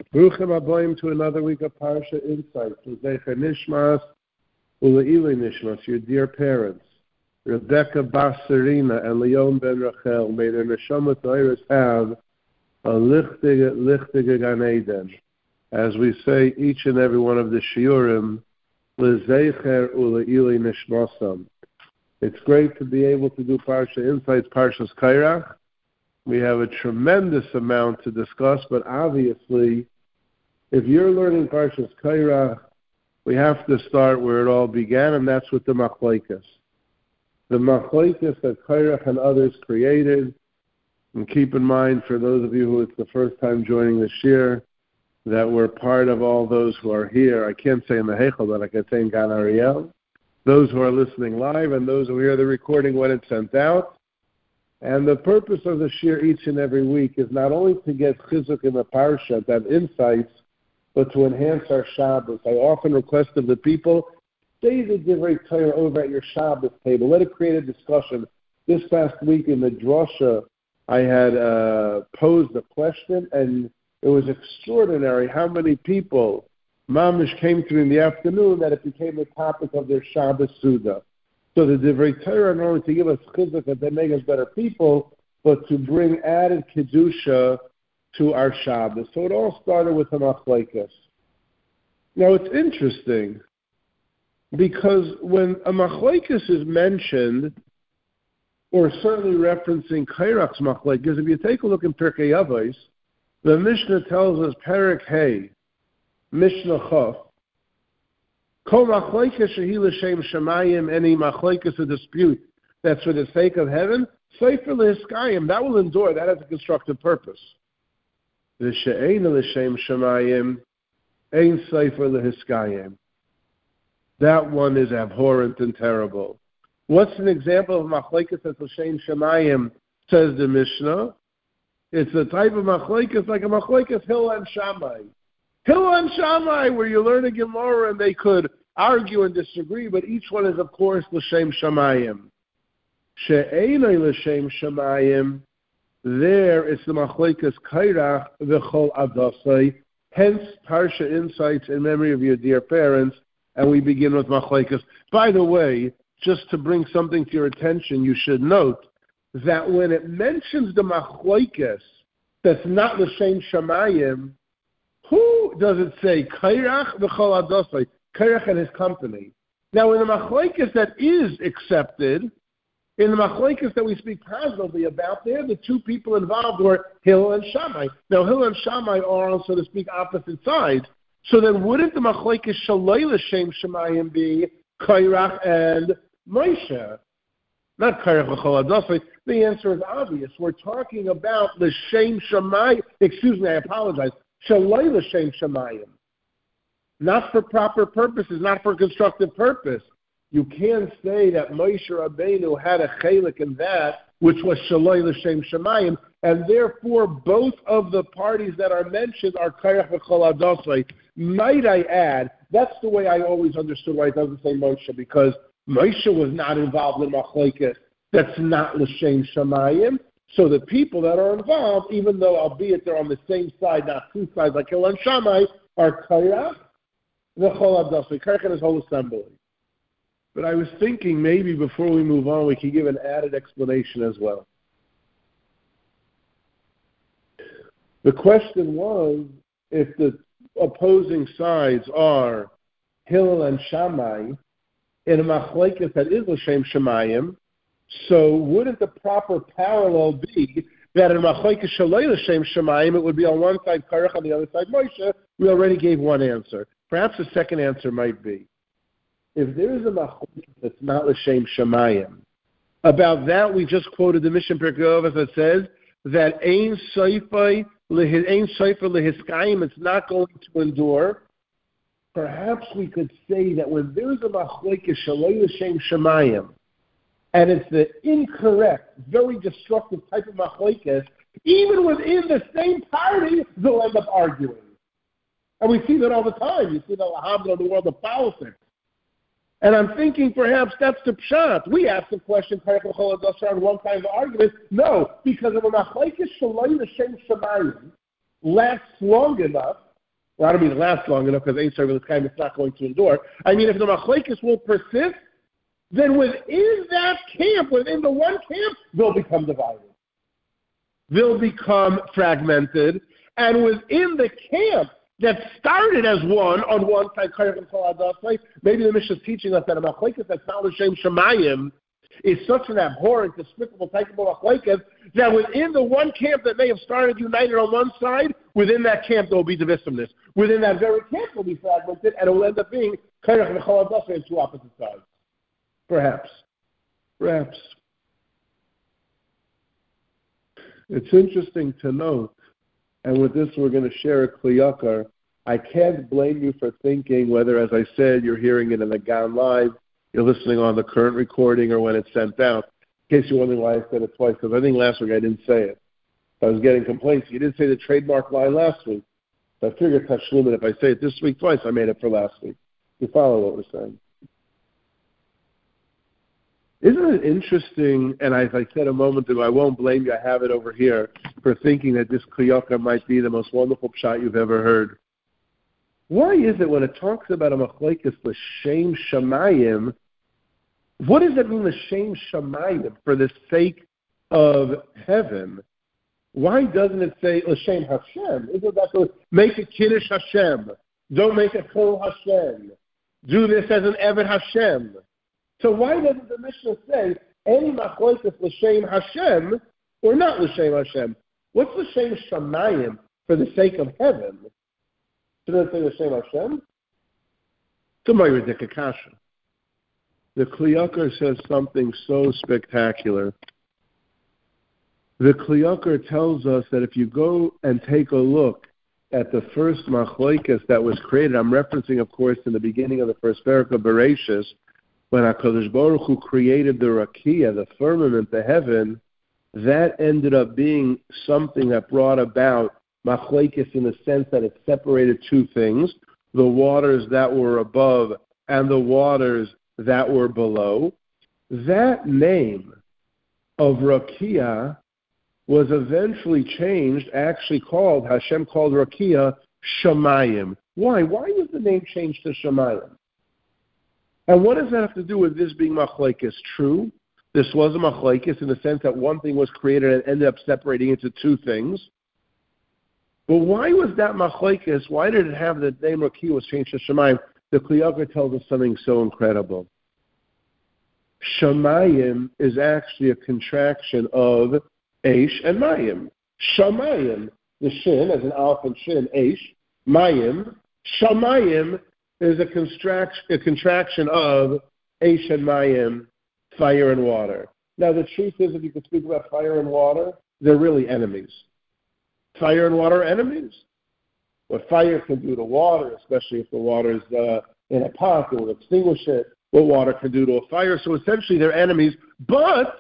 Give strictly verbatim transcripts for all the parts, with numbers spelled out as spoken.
Bruchim Aboim to another week of Parsha Insights. L'zecher Nishmas, U'le'ilei Nishmas, your dear parents, Rebecca Bas Serena and Leon Ben Rachel, may their neshama toiros have a lichtige, lichtige Gan Eden. As we say each and every one of the shiurim, L'zecher U'le'ilei Nishmasam. It's great to be able to do Parsha Insights, Parshas Kairach. We have a tremendous amount to discuss, but obviously, if you're learning Parshas Kairach, we have to start where it all began, and that's with the Machlokes. The Machlokes that Kairach and others created, and keep in mind, for those of you who it's the first time joining this year, that we're part of all those who are here. I can't say in the Heichel, but I can say in Gan Ariel. Those who are listening live and those who hear the recording when it's sent out. And the purpose of the shir each and every week is not only to get chizuk in the parsha, to have insights, but to enhance our Shabbos. I often request of the people, say the Divrei Torah over at your Shabbos table. Let it create a discussion. This past week in the drasha, I had uh, posed a question, and it was extraordinary how many people, mamish, came through in the afternoon that it became the topic of their Shabbos Suda. So the Divrei Torah, not only to give us chizuk that they make us better people, but to bring added kedusha to our Shabbos. So it all started with the Machlokes. Now it's interesting, because when a Machlokes is mentioned, or certainly referencing Kairach's Machlokes, if you take a look in Pirkei Avos, the Mishnah tells us, Perek Hey, Mishnah Chaf, Kol Machlokes shehi l'shem shamayim, any Machlokes, a dispute that's for the sake of heaven, Sefer lehiskayim, that will endure, that has a constructive purpose. The she'eina l'shem shamayim, ein sefer lehiskayim. That one is abhorrent and terrible. What's an example of machlokes that's l'shem shamayim? Says the Mishnah. It's a type of machlokes like a machlokes Hillel and Shammai. Hillel and Shammai, where you learn a Gemara and they could argue and disagree, but each one is, of course, l'shem shamayim. She'eina l'shem shamayim. There, it's the Machlokes Kairach v'chol adasai. Hence, Parsha Insights in memory of your dear parents, and we begin with Machlokes. By the way, just to bring something to your attention, you should note that when it mentions the Machlokes that's not l'shem shamayim, who does it say? Kairach v'chol adasai. Kairach and his company. Now, in the Machlokes that is accepted, in the Machlokes that we speak positively about, there the two people involved were Hillel and Shammai. Now, Hillel and Shammai are on, so to speak, opposite sides. So then wouldn't the Machlokes Shalei L'Shem Shamayim be Kairach and Moshe? Not Kairach v'chol adasai. The answer is obvious. We're talking about L'Shem Shamayim. Excuse me, I apologize. Shalei L'Shem Shamayim. Not for proper purposes, not for constructive purpose. You can't say that Moshe Rabbeinu had a chelik in that, which was Shaloi L'Shem Shamayim, and therefore both of the parties that are mentioned are Kairach v'chol adasai. Might I add, that's the way I always understood why it doesn't say Moshe, because Moshe was not involved in Machlokes. That's not L'Shem Shamayim. So the people that are involved, even though albeit they're on the same side, not two sides like Hillel and Shammai, are Kairach v'chol adasai, Kairach and his whole assembly. But I was thinking maybe before we move on, we could give an added explanation as well. The question was, if the opposing sides are Hillel and Shammai, in a machlokes that is l'shem shamayim, so wouldn't the proper parallel be that in a machlokes shalei l'shem shamayim, it would be on one side Kairach, on the other side Moshe? We already gave one answer. Perhaps the second answer might be, if there is a machlokes that's not l'shem shamayim, about that we just quoted the Mishnah Pirkei Avos that says that ein sefer lehiskayim, it's not going to endure. Perhaps we could say that when there is a machlokes shalei l'shem shamayim, and it's the incorrect, very destructive type of machlokes, even within the same party, they'll end up arguing. And we see that all the time. You see that lahavdil in the world of politics. And I'm thinking perhaps that's the pshat. We asked the question, Kairach v'chol adasai, on one kind of argument. No, because if a machlokes shalei l'shem shamayim lasts long enough, Well, I don't mean it lasts long enough because Esav is kind of not going to endure. I mean, if the machlekes will persist, then within that camp, within the one camp, they'll become divided. They'll become fragmented. And within the camp that started as one, on one side, maybe the Mishnah is teaching us that a machlekes that's not l'shem shamayim is such an abhorrent, despicable type of machlekes that within the one camp that may have started united on one side, within that camp there will be divisiveness. Within that very camp will be fragmented, and it will end up being kairach and chaladasa in two opposite sides. Perhaps. Perhaps. It's interesting to note, and with this we're going to share a kliyakar. I can't blame you for thinking whether, as I said, you're hearing it in the Gan Live, you're listening on the current recording, or when it's sent out. In case you're wondering why I said it twice, because I think last week I didn't say it. I was getting complaints. You didn't say the trademark line last week. So I figured Tashlumin, if I say it this week twice, I made it for last week. You follow what we're saying? Isn't it interesting, and as I said a moment ago, I won't blame you, I have it over here, for thinking that this kliyaka might be the most wonderful pshat you've ever heard. Why is it when it talks about a machlekes l'shem shamayim, what does that mean l'shem shamayim, for the sake of heaven? Why doesn't it say l'shem Hashem? Isn't that to make a kiddush Hashem? Don't make a chol Hashem. Do this as an eved Hashem. So why doesn't the Mishnah say any machlekes l'shem Hashem or not l'shem Hashem? What's l'shem shamayim, for the sake of heaven? Shouldn't it say l'shem Hashem? Somebody ridiculous kasha. The kliyakar says something so spectacular. The kliyakar tells us that if you go and take a look at the first machlekes that was created, I'm referencing, of course, in the beginning of the first parak of Bereshis, when HaKadosh Baruch Hu created the Rakia, the firmament, the heaven, that ended up being something that brought about machlekes in the sense that it separated two things, the waters that were above and the waters that were below. That name of Rakia was eventually changed, actually called, Hashem called Rakia, Shamayim. Why? Why was the name changed to Shamayim? And what does that have to do with this being machlekes? True, this was a machlekes in the sense that one thing was created and ended up separating into two things. But why was that machlekes? Why did it have the name Rakia was changed to Shamayim? The kliyakar tells us something so incredible. Shamayim is actually a contraction of Eish and Mayim. Shamayim, the shin, as an alpha and shin, Eish. Mayim, Shamayim is a, construct, a contraction of Eish and Mayim, fire and water. Now, the truth is, if you could speak about fire and water, they're really enemies. Fire and water are enemies. What fire can do to water, especially if the water's uh, in a pot, it will extinguish it. What water can do to a fire. So essentially, they're enemies. But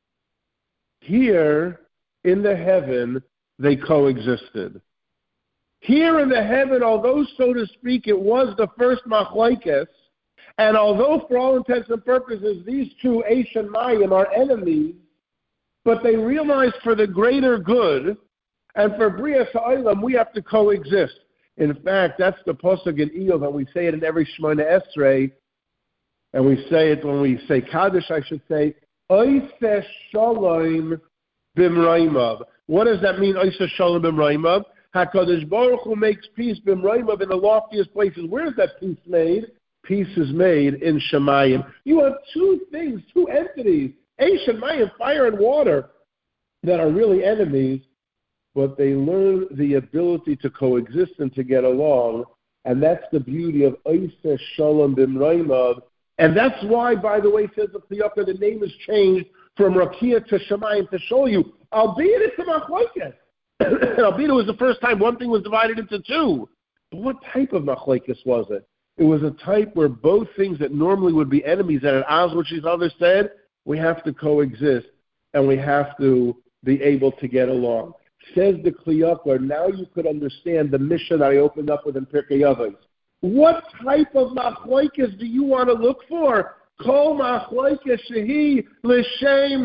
here in the heaven, they coexisted. Here in the heaven, although, so to speak, it was the first machlekes, and although for all intents and purposes these two, Eish and Mayim, are enemies, but they realized for the greater good, and for Bria Sa'ilam, we have to coexist. In fact, that's the pasuk in Iyov, and we say it in every Shemona Esrei, and we say it when we say Kaddish, I should say, Oiseh Shalom Bimraimav. What does that mean, Oiseh Shalom Bimraimav? HaKadosh Baruch Hu makes peace Bimraimav in the loftiest places. Where is that peace made? Peace is made in Shemayim. You have two things, two entities, Eish and Mayim, fire and water, that are really enemies, but they learn the ability to coexist and to get along, and that's the beauty of Oiseh Shalom Bimraimav. And that's why, by the way, says the Kliyakar, the name is changed from Rakia to Shamayim to show you, albeit it's a machlekes. Albeit it was the first time one thing was divided into two. But what type of machlekes was it? It was a type where both things that normally would be enemies, and at odds which each other said, we have to coexist, and we have to be able to get along. Says the Kliyakar, now you could understand the mission that I opened up with in Pirkei Avos. What type of machlekes do you want to look for? Kol machlekes shehi l'shem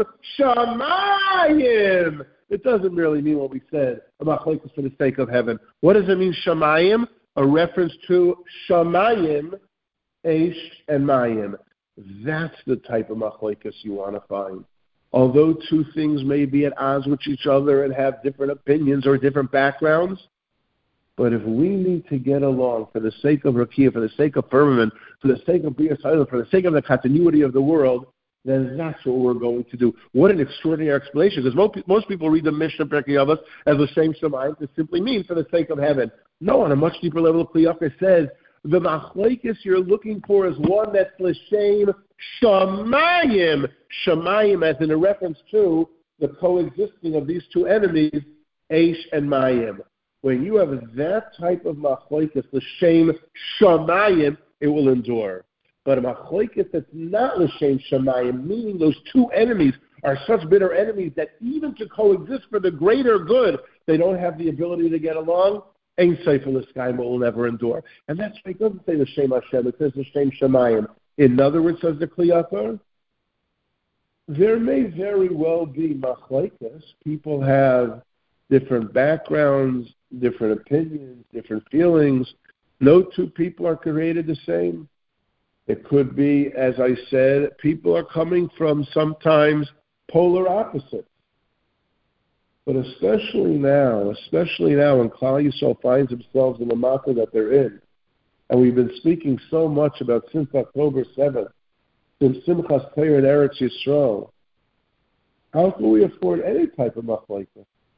shamayim. It doesn't really mean what we said, a machlekes for the sake of heaven. What does it mean, shamayim? a reference to Shamayim, Eish, and Mayim. That's the type of machlokes you want to find. Although two things may be at odds with each other and have different opinions or different backgrounds, but if we need to get along for the sake of Rakia, for the sake of firmament, for the sake of B'yas Ha'olam, for the sake of the continuity of the world, then that's what we're going to do. What an extraordinary explanation, because most, most people read the Mishnah Pirkei Avos as the same Shemayim to simply mean for the sake of heaven. No, on a much deeper level, Kli Yakar says, the machlokes you're looking for is one that's l'shem Shamayim. Shamayim as in a reference to the coexisting of these two enemies, Eish and Mayim. When you have that type of machlokes, l'shem Shamayim, it will endure. But a machlokes that's not l'shem Shamayim, meaning those two enemies are such bitter enemies that even to coexist for the greater good, they don't have the ability to get along. Ein Sefer L'Schaim will never endure. And that's why it doesn't say L'Shem Hashem, it says L'Shem Shamayim. In other words, says the Kli Yakar, there may very well be machlokes. People have different backgrounds, different opinions, different feelings. No two people are created the same. It could be, as I said, people are coming from sometimes polar opposites. But especially now, especially now when Klal Yisrael finds themselves in the matter that they're in, and we've been speaking so much about since October seventh, since Simchas Torah in Eretz Yisrael, how can we afford any type of machlokes?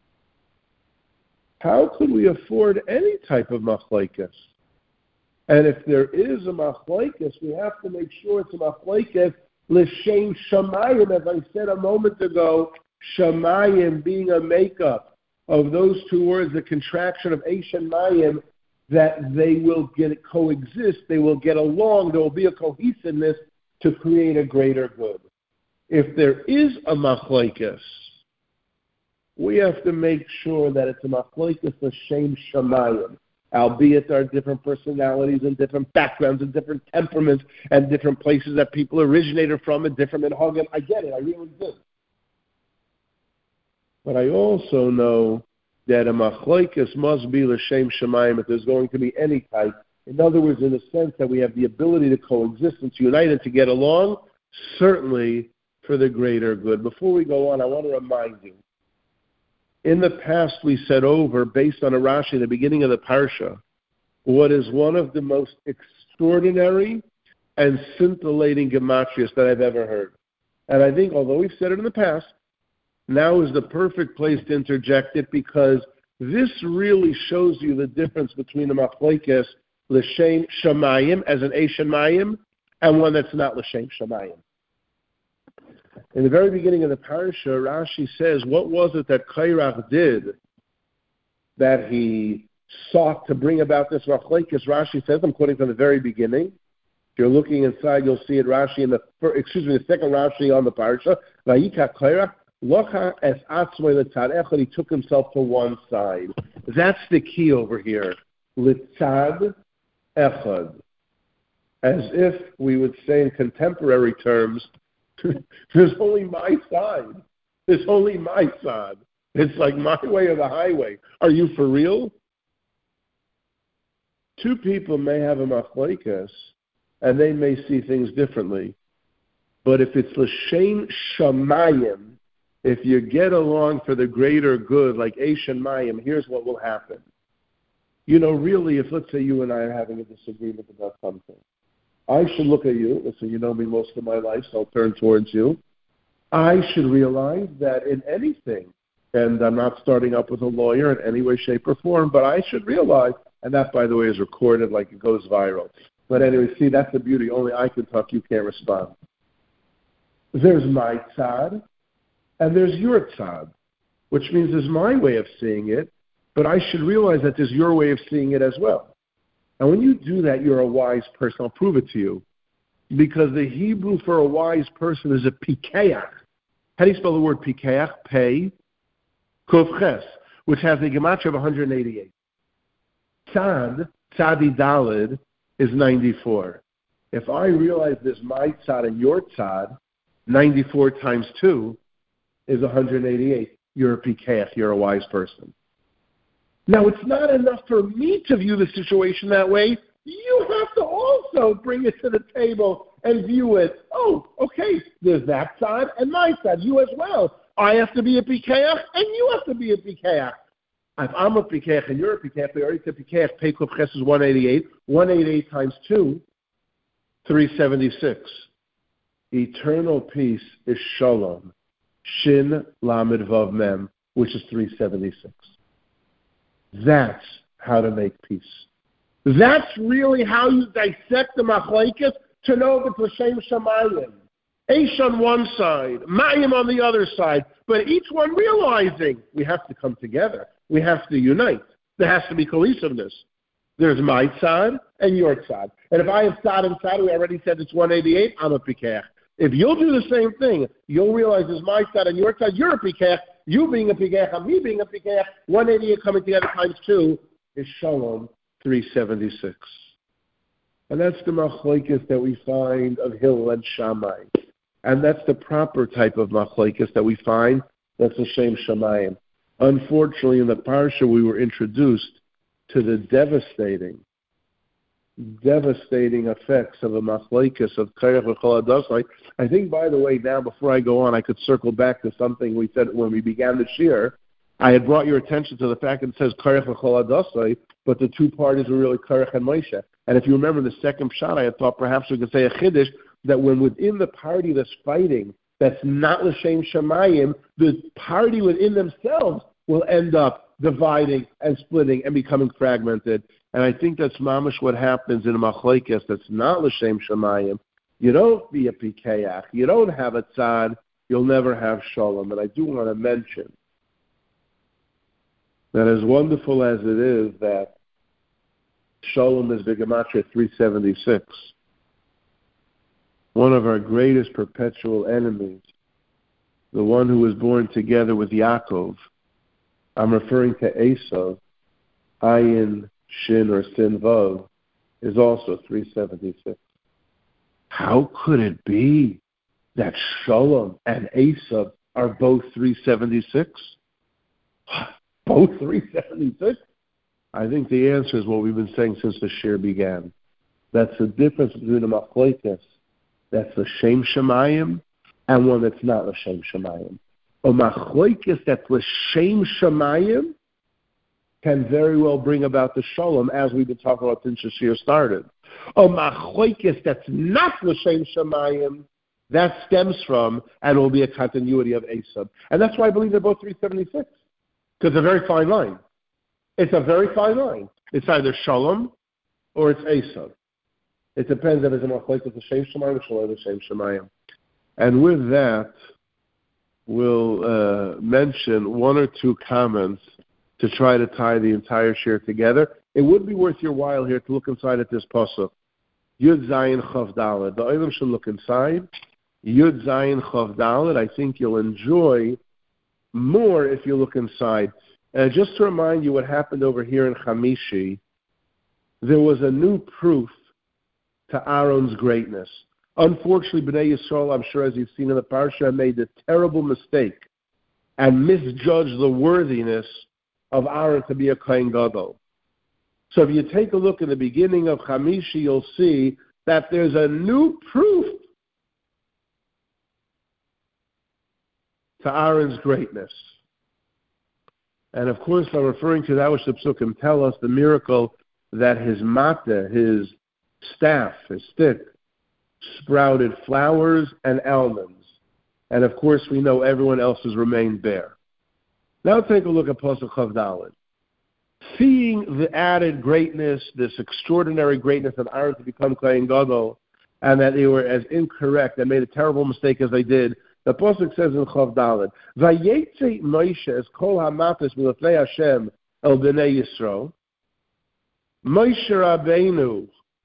How could we afford any type of machlokes? And if there is a machlokes, we have to make sure it's a machlokes l'shem Shamayim, as I said a moment ago, Shamayim being a makeup of those two words, the contraction of Eish and Mayim, that they will get coexist, they will get along, there will be a cohesiveness to create a greater good. If there is a machlokes, we have to make sure that it's a machlokes l'shem Shamayim, albeit there are different personalities and different backgrounds and different temperaments and different places that people originated from and different minhagim. I get it, I really do. But I also know that a machlokes must be l'shem Shamayim if there's going to be any type. In other words, in the sense that we have the ability to coexist and to unite and to get along, certainly for the greater good. Before we go on, I want to remind you, in the past we said over, based on a Rashi at the beginning of the Parsha, what is one of the most extraordinary and scintillating gematrias that I've ever heard. And I think, although we've said it in the past, now is the perfect place to interject it, because this really shows you the difference between the machlokes l'shem Shamayim as an Eish and Mayim and one that's not l'shem Shamayim. In the very beginning of the parasha, Rashi says, what was it that Kairach did that he sought to bring about this machlokes? Rashi says, I'm quoting from the very beginning. If you're looking inside, you'll see it. Rashi in the excuse me, the second Rashi on the parasha. Vayikach Kairach locha es atzmoi l'tzad echad. He took himself to one side. That's the key over here. L'tzad echad, as if we would say in contemporary terms, there's only my side. There's only my side. It's like my way or the highway. Are you for real? Two people may have a machlokes, and they may see things differently. But if it's l'shem Shamayim, if you get along for the greater good, like Eish and Mayim, here's what will happen. You know, really, if let's say you and I are having a disagreement about something, I should look at you. Listen, you know me most of my life, so I'll turn towards you. I should realize that in anything, and I'm not starting up with a lawyer in any way, shape, or form, but I should realize, and that, by the way, is recorded like it goes viral. But anyway, see, that's the beauty. Only I can talk, you can't respond. There's my tzad, and there's your tzad, which means there's my way of seeing it, but I should realize that there's your way of seeing it as well. And when you do that, you're a wise person. I'll prove it to you. Because the Hebrew for a wise person is a pikeach. How do you spell the word pikeach? Pei, kuf ches, which has a gematria of one hundred eighty-eight. Tzad, tzadi dalid, is ninety-four. If I realize there's my tzad and your tzad, ninety-four times two is one hundred eighty-eight. You're a pikeach. You're a wise person. Now, it's not enough for me to view the situation that way. You have to also bring it to the table and view it. Oh, okay, there's that side and my side, you as well. I have to be a Pikeach and you have to be a Pikeach. If I'm a Pikeach and you're a Pikeach, we already said Pikeach, Pei Kuf Ches is one eighty-eight. one eighty-eight times two, three seventy-six. Eternal peace is Shalom. Shin Lamed Vav Mem, which is three seventy-six. That's how to make peace. That's really how you dissect the machlokes to know if it's L'Shem Shamayim. Eish on one side, Mayim on the other side, but each one realizing we have to come together. We have to unite. There has to be cohesiveness. There's my tzad and your tzad. And if I have tzad and tzad, we already said it's one eighty-eight, I'm a Pikeach. If you'll do the same thing, you'll realize it's my tzad and your tzad, you're a Pikeach. You being a Pikeach and me being a Pikeach, one eighty-eight coming together times two is Shalom, three seventy-six. And that's the machlokes that we find of Hillel and Shammai. And that's the proper type of machlokes that we find. That's L'Shem Shamayim. Unfortunately, in the parsha, we were introduced to the devastating, devastating effects of a machlokes of Korach v'Chol Hadasai. I think, by the way, now before I go on, I could circle back to something we said when we began this year. I had brought your attention to the fact that it says Korach v'Chol Hadasai, but the two parties were really Korach and Moshe. And if you remember the second shot, I had thought perhaps we could say a chiddush that when within the party that's fighting, that's not L'Shem Shamayim, the party within themselves will end up dividing and splitting and becoming fragmented. And I think that's mamash what happens in a machlokes that's not L'Shem Shamayim. You don't be a Pikeach. You don't have a tzad. You'll never have shalom. And I do want to mention that as wonderful as it is that shalom is Gematria three seventy-six, one of our greatest perpetual enemies, the one who was born together with Yaakov, I'm referring to Esav, Ayin, Shin, or Sin Vav, is also three seventy-six. How could it be that Shalom and Esav are both three seventy-six? Both three seventy-six? I think the answer is what we've been saying since the shir began. That's the difference between a machlokes that's L'Shem Shamayim and one that's not L'Shem Shamayim. A machlokes that's L'Shem Shamayim can very well bring about the shalom, as we've been talking about since the shir started. A machlokes that's not L'Shem Shamayim, that stems from and will be a continuity of Esav. And that's why I believe they're both three seventy-six. Because it's a very fine line. It's a very fine line. It's either shalom or it's Esav. It depends if it's a machlokes of L'Shem Shamayim or L'Shem Shamayim. And with that, we'll uh, mention one or two comments to try to tie the entire shir together. It would be worth your while here to look inside at this pasuk. Yud Zayin Chav Daled. The Olam should look inside. Yud Zayin Chav Daled. I think you'll enjoy more if you look inside. And just to remind you what happened over here in Chamishi, there was a new proof to Aaron's greatness. Unfortunately, Bnei Yisrael, I'm sure as you've seen in the parsha, made a terrible mistake and misjudged the worthiness of Aaron to be a Kohen Gadol. So if you take a look in the beginning of Chamishi, you'll see that there's a new proof to Aaron's greatness. And of course, I'm referring to that which the Psukim tell us, the miracle that his mateh, his staff, his stick, sprouted flowers and almonds. And of course, we know everyone else has remained bare. Now take a look at Pasuk Chav Daled. Seeing the added greatness, this extraordinary greatness of Aaron to become Kohen Gadol, and that they were as incorrect and made a terrible mistake as they did, the Pasuk says in Chav Daled, Vayetze Moshe es kol hamatos milafnei Hashem el bnei Yisrael. Moshe Rabbeinu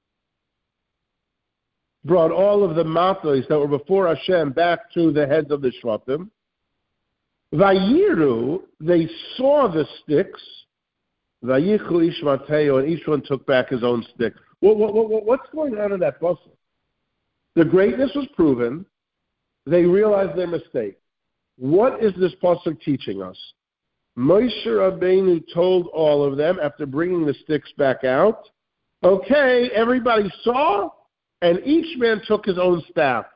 brought all of the matos that were before Hashem back to the heads of the Shvatim. Vayiru, they saw the sticks. Vayichu ish mateo, and each one took back his own stick. What, what, what, what's going on in that pasuk? The greatness was proven. They realized their mistake. What is this pasuk teaching us? Moshe Rabbeinu told all of them, after bringing the sticks back out, okay, everybody saw, and each man took his own staff.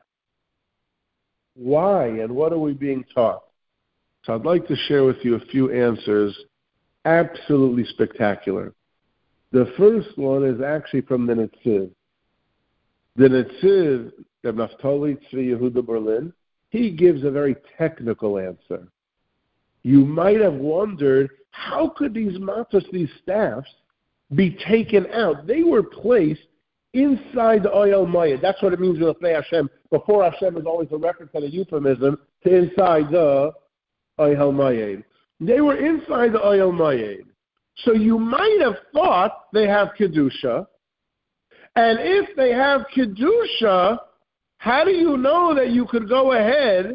Why, and what are we being taught? So I'd like to share with you a few answers, absolutely spectacular. The first one is actually from the Netziv. The Netziv, the Naftali Tzvi Yehuda Berlin, he gives a very technical answer. You might have wondered, how could these matzos, these staffs, be taken out? They were placed inside the Oyel Mayed. That's what it means with Hashem. Before Hashem is always a reference and a euphemism to inside the Oyel Mayed. They were inside the Oyel Mayed. So you might have thought they have Kedusha. And if they have Kedusha, how do you know that you could go ahead,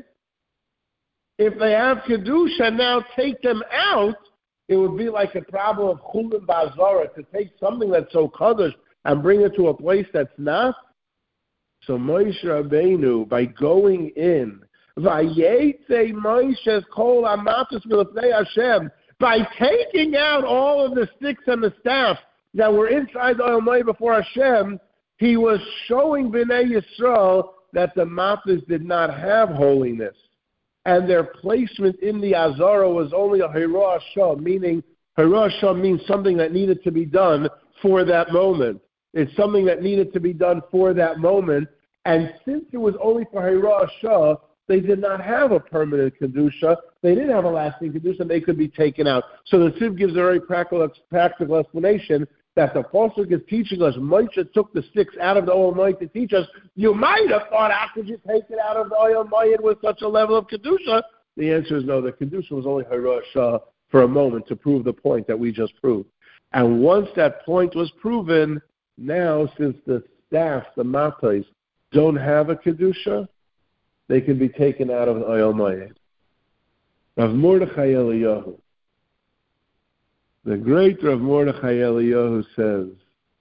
if they have Kedusha, now take them out? It would be like a problem of Chulin Ba'azara, to take something that's so Kaddish and bring it to a place that's not. So Moshe Rabbeinu, by going in, Vayetze Moshe Kol Amatos Milifnei Hashem, by taking out all of the sticks and the staff that were inside the Oyel Mayed before Hashem, he was showing Bnei Yisrael that the matzos did not have holiness. And their placement in the Azara was only a Hira Shah, meaning Hira Shah means something that needed to be done for that moment. It's something that needed to be done for that moment. And since it was only for Hira Shah, they did not have a permanent Kedusha. They didn't have a lasting Kedusha. They could be taken out. So the Tziv gives a very practical, practical explanation that the Pasuk is teaching us. Moshe took the sticks out of the Oyel Mayed to teach us. You might have thought, how could you take it out of the Oyel Mayed with such a level of Kedusha? The answer is no. The Kedusha was only Hira Shah for a moment to prove the point that we just proved. And once that point was proven, now since the staff, the matzos, don't have a Kedusha, they can be taken out of the Oyel Mayed. Rav Mordechai Eliyahu, the great Rav Mordechai Eliyahu says,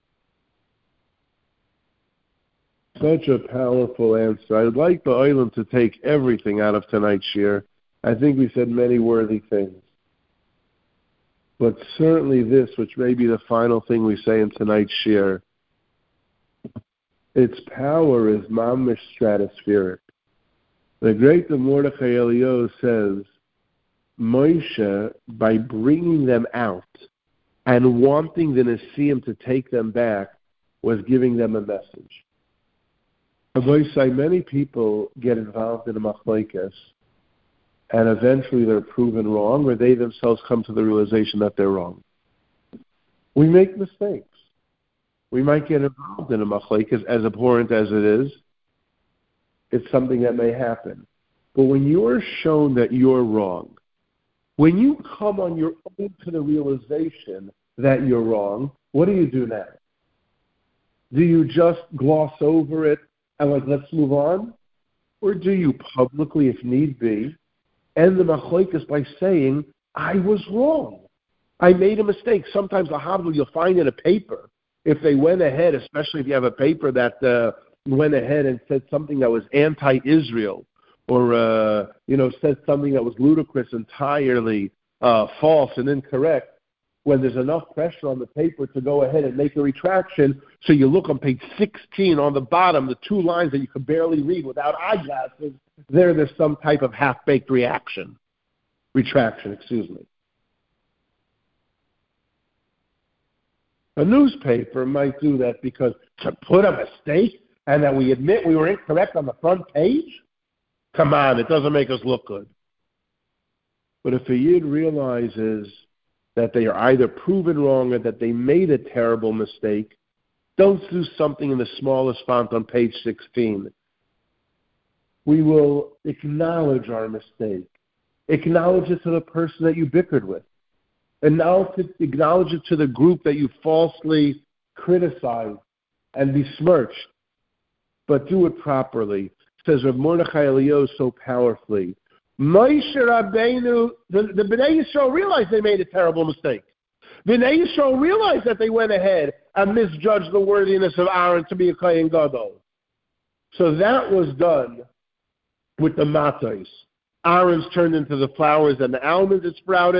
such a powerful answer. I'd like the Olam to take everything out of tonight's shir. I think we said many worthy things. But certainly this, which may be the final thing we say in tonight's shir, its power is mamish stratospheric. The great Rav Mordechai Eliyahu says, Moshe, by bringing them out and wanting the Nesiim to take them back, was giving them a message. Say many people get involved in a machlokes, and eventually they're proven wrong, or they themselves come to the realization that they're wrong. We make mistakes. We might get involved in a machlokes, as abhorrent as it is. It's something that may happen. But when you're shown that you're wrong, when you come on your own to the realization that you're wrong, what do you do now? Do you just gloss over it and like, let's move on? Or do you publicly, if need be, end the machlokes by saying, I was wrong. I made a mistake. Sometimes the habdul you'll find in a paper, if they went ahead, especially if you have a paper that uh, went ahead and said something that was anti-Israel, or, uh, you know, said something that was ludicrous, entirely uh, false and incorrect, when there's enough pressure on the paper to go ahead and make a retraction, so you look on page sixteen on the bottom, the two lines that you can barely read without eyeglasses, there there's some type of half-baked reaction. Retraction, excuse me. A newspaper might do that because to put a mistake and that we admit we were incorrect on the front page? Come on, it doesn't make us look good. But if a Yid realizes that they are either proven wrong or that they made a terrible mistake, don't do something in the smallest font on page sixteen. We will acknowledge our mistake. Acknowledge it to the person that you bickered with. Acknowledge it, acknowledge it to the group that you falsely criticized and besmirched. But do it properly. Says Rav Mordechai Eliyahu so powerfully. Moshe Rabbeinu, the, the Bnei Yisrael realized they made a terrible mistake. Bnei Yisrael realized that they went ahead and misjudged the worthiness of Aaron to be a Kohen Gadol. So that was done with the matzos. Aaron's turned into the flowers and the almonds that sprouted,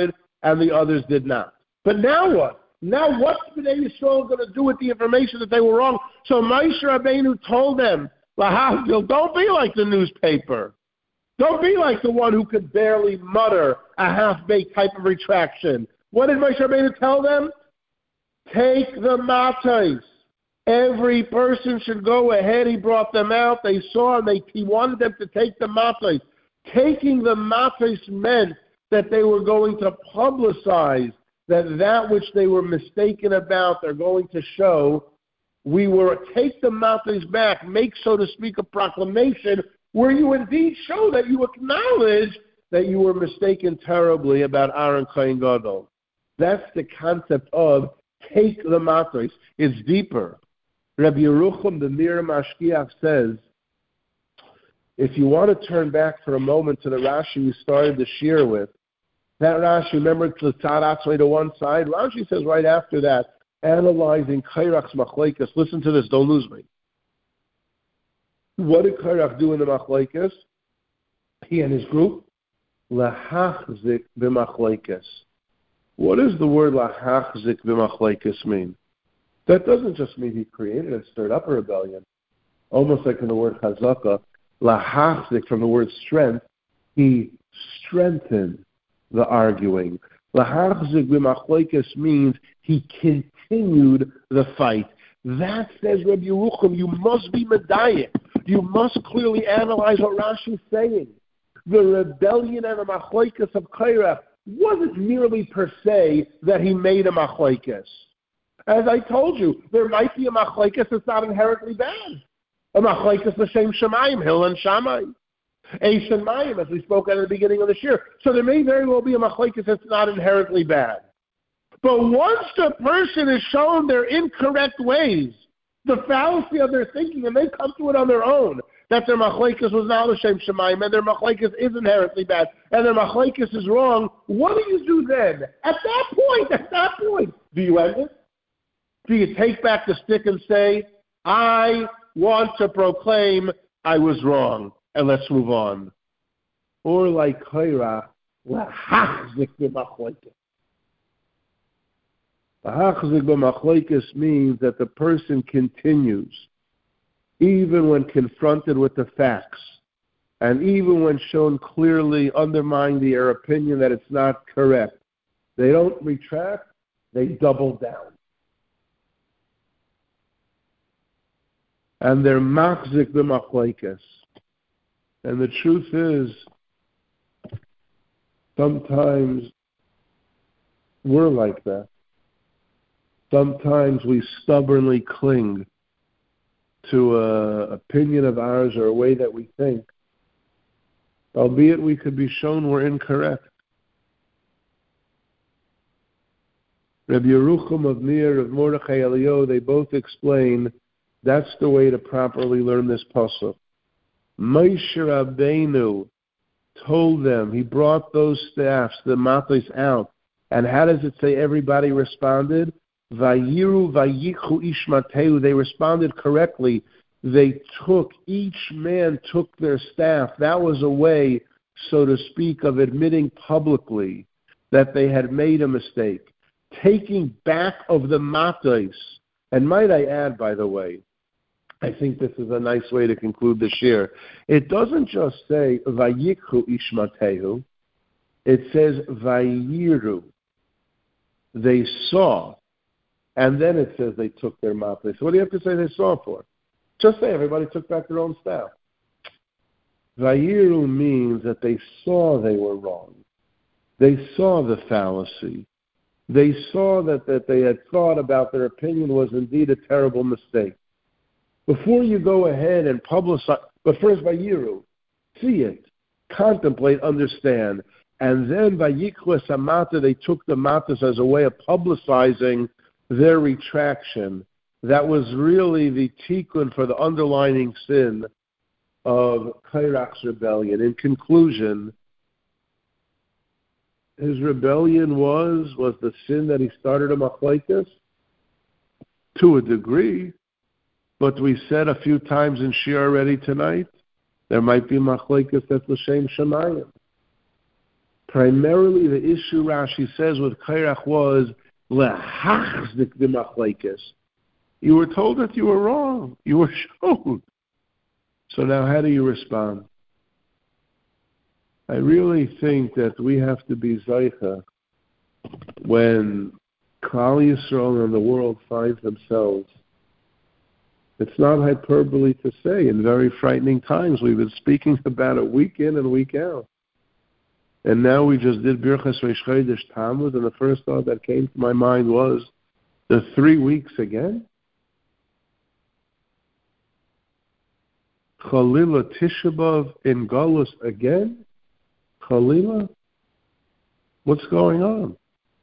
and the others did not. But now what? Now what's Bnei Yisrael going to do with the information that they were wrong? So Moshe Rabbeinu told them, Lahavdil, don't be like the newspaper. Don't be like the one who could barely mutter a half-baked type of retraction. What did Moshe Rabbeinu tell them? Take the matos. Every person should go ahead. He brought them out. They saw and they, he wanted them to take the matos. Taking the matos meant that they were going to publicize that that which they were mistaken about, they're going to show. We will take the matos back, make, so to speak, a proclamation where you indeed show that you acknowledge that you were mistaken terribly about Aaron Kohen Gadol. That's the concept of take the matos. It's deeper. Rabbi Yerucham, the Mir Mashkiach, says, if you want to turn back for a moment to the Rashi you started the shir with, that Rashi, remember, Tzad to one side? Rashi says right after that, analyzing Kairach's machlekes. Listen to this, don't lose me. What did Kairach do in the machlekes? He and his group, lahachzik b'machlekes. What does the word lahachzik b'machlekes mean? That doesn't just mean he created and stirred up a rebellion. Almost like in the word chazaka, lahachzik, from the word strength, he strengthened the arguing. Lahachzik b'machlekes means he continued the fight. That, says Rabbi Yerucham, you must be medayik. You must clearly analyze what Rashi's saying. The rebellion and the machlekes of Kairach wasn't merely per se that he made a machlekes. As I told you, there might be a machlekes that's not inherently bad. A machlekes l'shem shamayim, Hill and Shammai. Eish and Mayim, as we spoke at the beginning of the year. So there may very well be a machlekes that's not inherently bad. But once the person is shown their incorrect ways, the fallacy of their thinking, and they come to it on their own, that their machlekes was not l'shem shamayim, and their machlekes is inherently bad, and their machlekes is wrong, what do you do then? At that point, at that point, do you end it? Do you take back the stick and say, I want to proclaim I was wrong, and let's move on? Or like Kairach, lahachzik b'machlekes. Lahachzik b'machlekes means that the person continues, even when confronted with the facts, and even when shown clearly undermining their opinion that it's not correct. They don't retract, they double down. And they're machzik b'machlekes. And the truth is, sometimes we're like that. Sometimes we stubbornly cling to an opinion of ours or a way that we think, albeit we could be shown we're incorrect. Rabbi Yerucham of Mir, of Mordechai Eliyahu, they both explain that's the way to properly learn this pasuk. Moshe Rabbeinu told them, he brought those staffs, the matos, out. And how does it say everybody responded? Vayiru vayichu ishmateu. They responded correctly. They took, each man took their staff. That was a way, so to speak, of admitting publicly that they had made a mistake. Taking back of the matos. And might I add, by the way, I think this is a nice way to conclude the shir. It doesn't just say vayikhu ishmateu. It says vayiru. They saw. And then it says they took their matos. So what do you have to say they saw for? Just say everybody took back their own staff. Vayiru means that they saw they were wrong. They saw the fallacy. They saw that, that they had thought about their opinion was indeed a terrible mistake. Before you go ahead and publicize, but first Vayiru, see it, contemplate, understand, and then Vayikhu Samata, they took the matas as a way of publicizing their retraction. That was really the tikkun for the underlying sin of Kairach's rebellion. In conclusion, his rebellion was, was the sin that he started a machlekes? To a degree. But we said a few times in Shir already tonight, there might be machlekes that's l'shem shamayim. Primarily, the issue Rashi says with Kairach was lehachzik the machlekes. You were told that you were wrong. You were shown. So now, how do you respond? I really think that we have to be Zaycha when Klal Yisrael and the world find themselves. It's not hyperbole to say, in very frightening times. We've been speaking about it week in and week out. And now we just did Birchas Reish Chodesh Tammuz, and the first thought that came to my mind was, the three weeks again? Chalila Tisha B'Av in Galus again? Chalila? What's going on?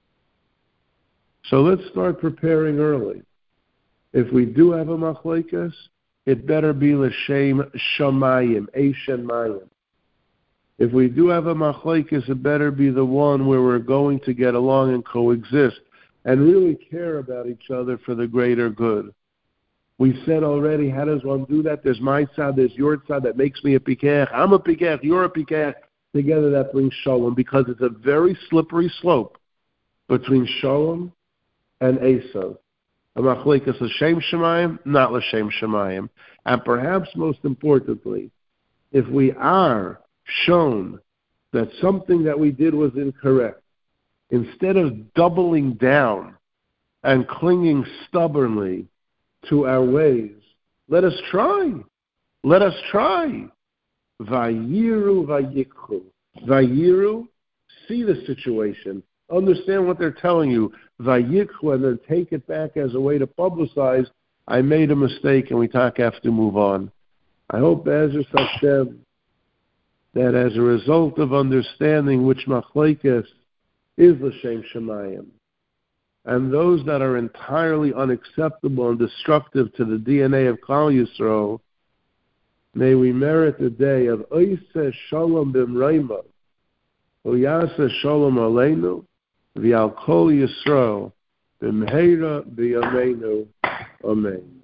So let's start preparing early. If we do have a machlekes, it better be l'shem shamayim, eishen mayim. If we do have a machlekes, it better be the one where we're going to get along and coexist and really care about each other for the greater good. We said already, how does one do that? There's my side, there's your side, that makes me a pikech. I'm a pikech, you're a pikech. Together that brings shalom, because it's a very slippery slope between shalom and Esav. A machlekes l'shem shemayim, not l'shem shemayim. And perhaps most importantly, if we are shown that something that we did was incorrect, instead of doubling down and clinging stubbornly to our ways, let us try. Let us try. Vayiru vayikhu. Vayiru, see the situation. Understand what they're telling you. Vayikhu, and then take it back as a way to publicize, I made a mistake and we talk have to move on. I hope, Be'ezus Hashem, that as a result of understanding which machlekes is l'shem shemayim, and those that are entirely unacceptable and destructive to the D N A of Klal Yisrael, may we merit the day of Oiseh Shalom B'mreima, Uyaseh Shalom Aleinu, V'al Kol Yisrael, B'mheira B'yameinu, Amen.